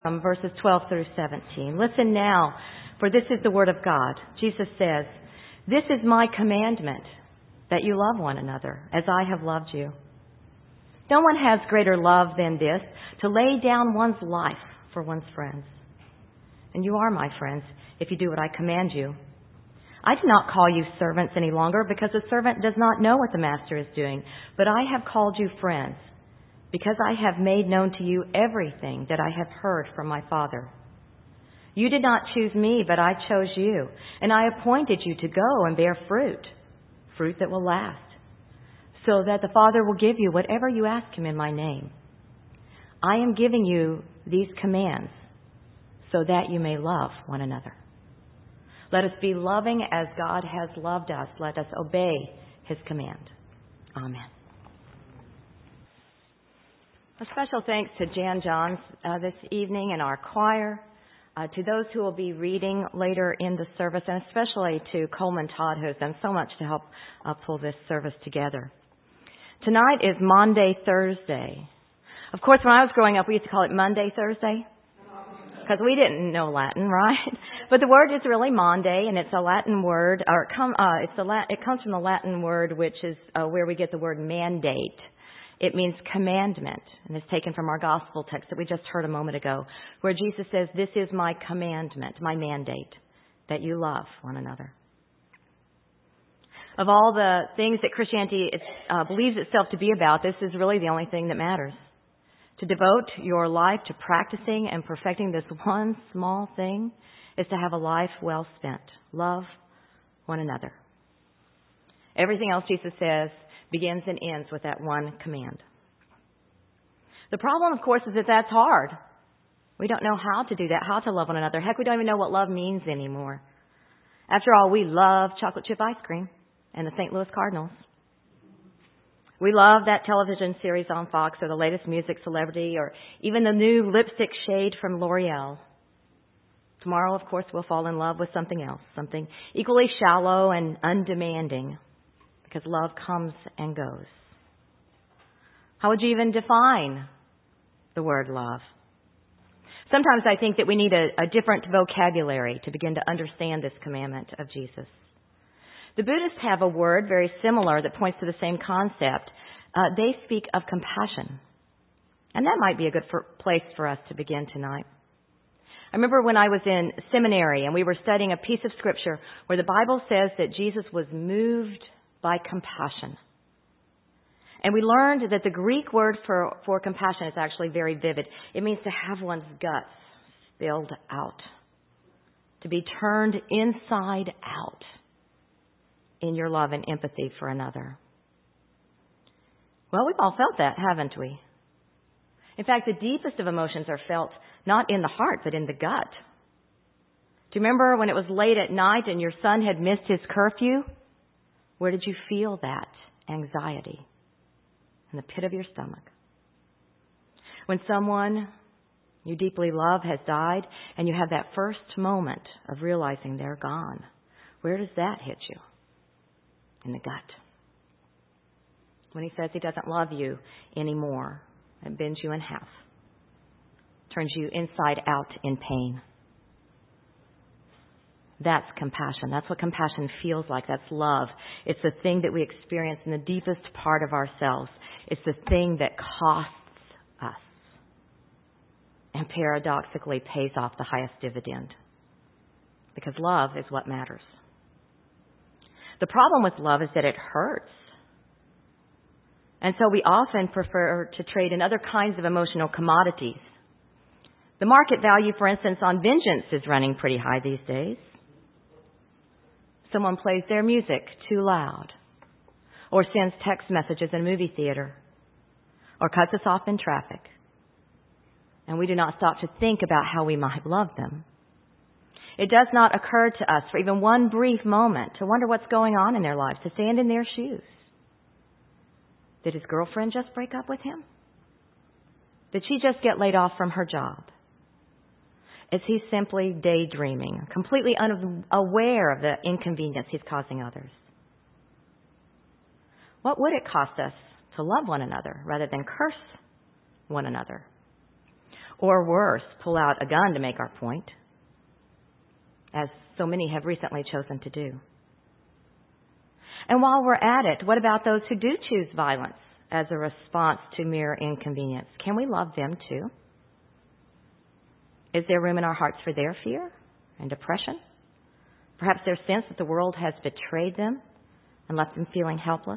from verses 12 through 17. Listen now, for this is the word of God. Jesus says, "This is my commandment, that you love one another as I have loved you. No one has greater love than this, to lay down one's life for one's friends. And you are my friends if you do what I command you. I do not call you servants any longer, because a servant does not know what the master is doing, but I have called you friends, because I have made known to you everything that I have heard from my Father. You did not choose me, but I chose you, and I appointed you to go and bear fruit that will last, so that the Father will give you whatever you ask him in my name. I am giving you these commands so that you may love one another. Let us be loving as God has loved us. Let us obey his command. Amen." A special thanks to Jan Johns this evening and our choir, to those who will be reading later in the service, and especially to Coleman Todd, who has done so much to help pull this service together. Tonight is Maundy Thursday. Of course, when I was growing up, we used to call it Monday Thursday, because we didn't know Latin, right? But the word is really Maundy, and it's a Latin word, or it comes from the Latin word, which is where we get the word mandate. It means commandment, and it's taken from our gospel text that we just heard a moment ago, where Jesus says, "This is my commandment, my mandate, that you love one another." Of all the things that Christianity believes itself to be about, this is really the only thing that matters. To devote your life to practicing and perfecting this one small thing is to have a life well spent. Love one another. Everything else, Jesus says, begins and ends with that one command. The problem, of course, is that that's hard. We don't know how to do that, how to love one another. Heck, we don't even know what love means anymore. After all, we love chocolate chip ice cream and the St. Louis Cardinals. We love that television series on Fox, or the latest music celebrity, or even the new lipstick shade from L'Oreal. Tomorrow, of course, we'll fall in love with something else, something equally shallow and undemanding, because love comes and goes. How would you even define the word love? Sometimes I think that we need a different vocabulary to begin to understand this commandment of Jesus. The Buddhists have a word very similar that points to the same concept. They speak of compassion. And that might be a good place for us to begin tonight. I remember when I was in seminary and we were studying a piece of scripture where the Bible says that Jesus was moved by compassion. And we learned that the Greek word for compassion is actually very vivid. It means to have one's guts spilled out, to be turned inside out in your love and empathy for another. Well, we've all felt that, haven't we? In fact, the deepest of emotions are felt not in the heart, but in the gut. Do you remember when it was late at night and your son had missed his curfew? Where did you feel that anxiety? In the pit of your stomach. When someone you deeply love has died and you have that first moment of realizing they're gone, where does that hit you? In the gut. When he says he doesn't love you anymore, it bends you in half, turns you inside out in pain. That's compassion. That's what compassion feels like. That's love. It's the thing that we experience in the deepest part of ourselves. It's the thing that costs us and paradoxically pays off the highest dividend. Because love is what matters. The problem with love is that it hurts. And so we often prefer to trade in other kinds of emotional commodities. The market value, for instance, on vengeance is running pretty high these days. Someone plays their music too loud, or sends text messages in a movie theater, or cuts us off in traffic. And we do not stop to think about how we might love them. It does not occur to us for even one brief moment to wonder what's going on in their lives, to stand in their shoes. Did his girlfriend just break up with him? Did she just get laid off from her job? Is he simply daydreaming, completely unaware of the inconvenience he's causing others? What would it cost us to love one another rather than curse one another? Or worse, pull out a gun to make our point, as so many have recently chosen to do. And while we're at it, what about those who do choose violence as a response to mere inconvenience? Can we love them too? Is there room in our hearts for their fear and depression? Perhaps their sense that the world has betrayed them and left them feeling helpless?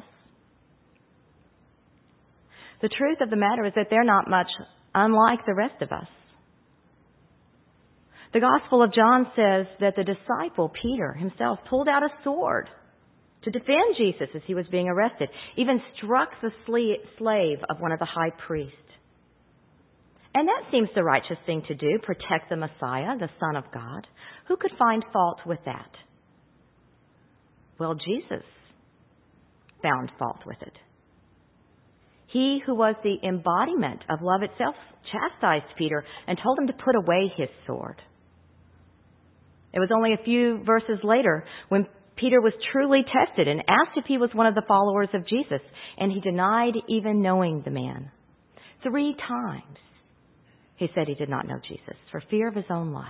The truth of the matter is that they're not much unlike the rest of us. The Gospel of John says that the disciple, Peter himself, pulled out a sword to defend Jesus as he was being arrested, even struck the slave of one of the high priests. And that seems the righteous thing to do, protect the Messiah, the Son of God. Who could find fault with that? Well, Jesus found fault with it. He who was the embodiment of love itself chastised Peter and told him to put away his sword. It was only a few verses later when Peter was truly tested and asked if he was one of the followers of Jesus, and he denied even knowing the man. 3 times he said he did not know Jesus for fear of his own life.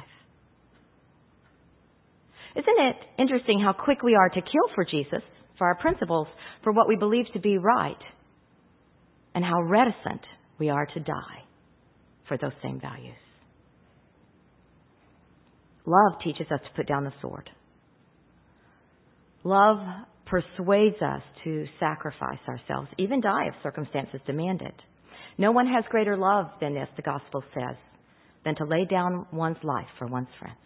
Isn't it interesting how quick we are to kill for Jesus, for our principles, for what we believe to be right, and how reticent we are to die for those same values? Love teaches us to put down the sword. Love persuades us to sacrifice ourselves, even die if circumstances demand it. No one has greater love than this, the Gospel says, than to lay down one's life for one's friends.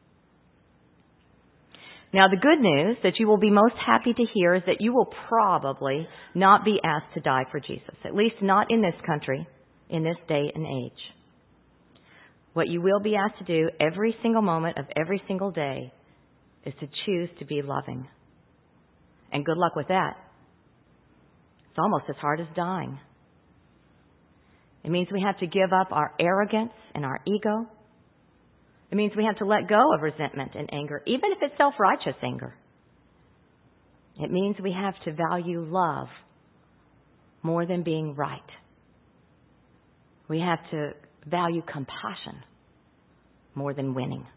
Now, the good news that you will be most happy to hear is that you will probably not be asked to die for Jesus, at least not in this country, in this day and age. What you will be asked to do every single moment of every single day is to choose to be loving. And good luck with that. It's almost as hard as dying. It means we have to give up our arrogance and our ego. It means we have to let go of resentment and anger, even if it's self-righteous anger. It means we have to value love more than being right. We have to value compassion more than winning.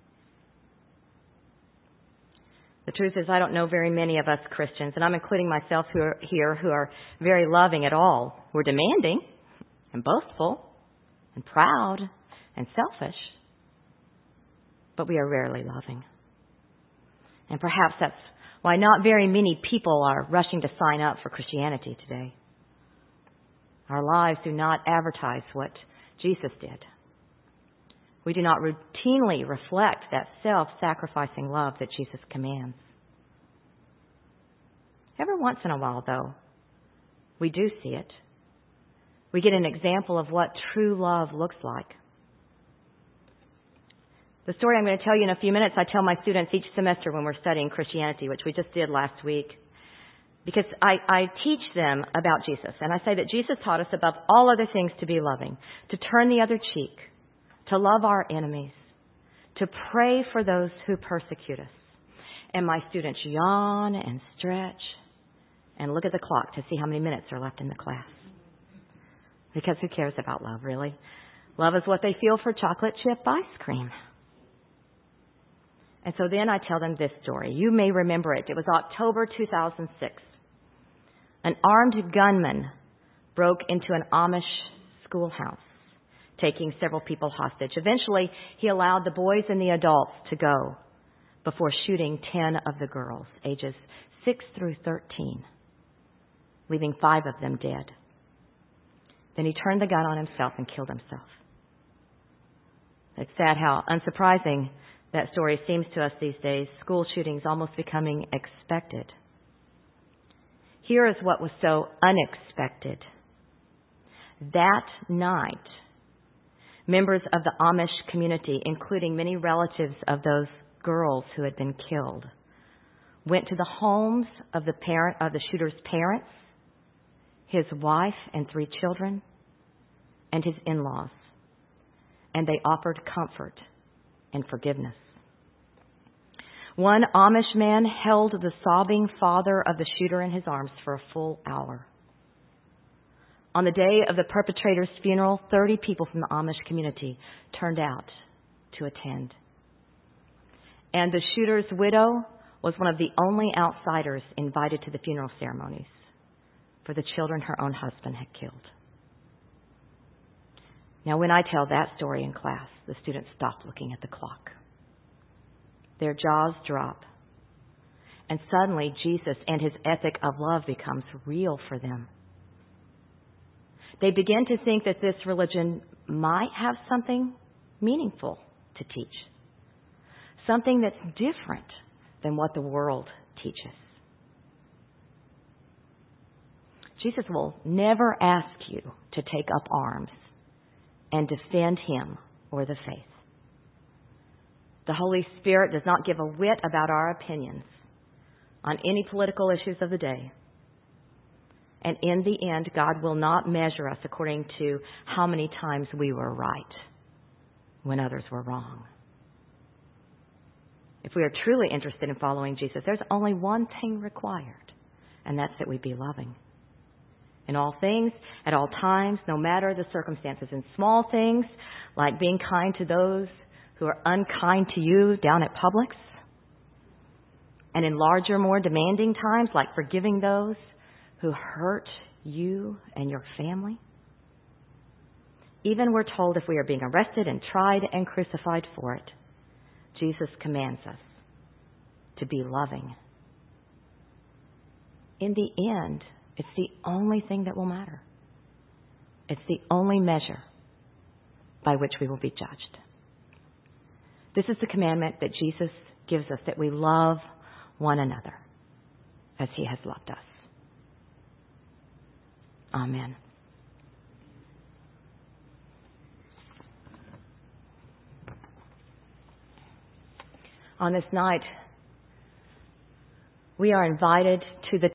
The truth is, I don't know very many of us Christians, and I'm including myself who are very loving at all. We're demanding and boastful and proud and selfish, but we are rarely loving. And perhaps that's why not very many people are rushing to sign up for Christianity today. Our lives do not advertise what Jesus did. We do not routinely reflect that self-sacrificing love that Jesus commands. Every once in a while, though, we do see it. We get an example of what true love looks like. The story I'm going to tell you in a few minutes, I tell my students each semester when we're studying Christianity, which we just did last week, because I teach them about Jesus. And I say that Jesus taught us above all other things to be loving, to turn the other cheek, to love our enemies, to pray for those who persecute us. And my students yawn and stretch and look at the clock to see how many minutes are left in the class. Because who cares about love, really? Love is what they feel for chocolate chip ice cream. And so then I tell them this story. You may remember it. It was October 2006. An armed gunman broke into an Amish schoolhouse, taking several people hostage. Eventually, he allowed the boys and the adults to go before shooting 10 of the girls, ages 6 through 13, leaving 5 of them dead. Then he turned the gun on himself and killed himself. It's sad how unsurprising that story seems to us these days, school shootings almost becoming expected. Here is what was so unexpected. That night, members of the Amish community, including many relatives of those girls who had been killed, went to the homes of the shooter's parents, his wife and 3 children, and his in-laws, and they offered comfort and forgiveness. One Amish man held the sobbing father of the shooter in his arms for a full hour. On the day of the perpetrator's funeral, 30 people from the Amish community turned out to attend. And the shooter's widow was one of the only outsiders invited to the funeral ceremonies for the children her own husband had killed. Now, when I tell that story in class, the students stop looking at the clock. Their jaws drop. And suddenly, Jesus and his ethic of love becomes real for them. They begin to think that this religion might have something meaningful to teach. Something that's different than what the world teaches. Jesus will never ask you to take up arms and defend him or the faith. The Holy Spirit does not give a whit about our opinions on any political issues of the day. And in the end, God will not measure us according to how many times we were right when others were wrong. If we are truly interested in following Jesus, there's only one thing required, and that's that we be loving. In all things, at all times, no matter the circumstances. In small things, like being kind to those who are unkind to you down at Publix. And in larger, more demanding times, like forgiving those who hurt you and your family. Even we're told if we are being arrested and tried and crucified for it, Jesus commands us to be loving. In the end, it's the only thing that will matter. It's the only measure by which we will be judged. This is the commandment that Jesus gives us, that we love one another as he has loved us. Amen. On this night, we are invited to the